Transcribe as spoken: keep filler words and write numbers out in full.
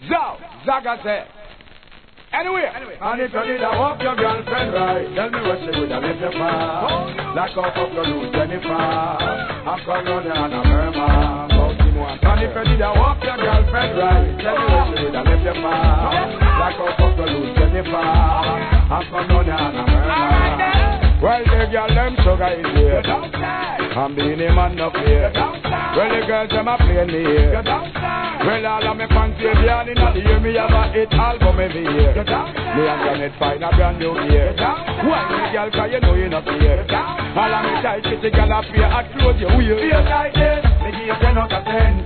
Zow, Zaga say. Anyway, anyway, and if you need a walk your girlfriend right, tell me what she would have left you for. Like off of the loose Jennifer, I'm come down there and I'm her man. And if you need a walk your girlfriend right, tell me what she would have left you for. Like off of the loose Jennifer, I'm come down there and I'm her man. Well, the girl them sugar is here, I'm being a man up here. Well, the girls them a playing me here. Well, all of me fancy beyond in the year, me have a hit album every year. Me and Janet find a brand new year. Why me girl, cause you know you're not here. All of me tight, kitty girl up here, I close your wheel. Feel like this, me give you ten out of ten.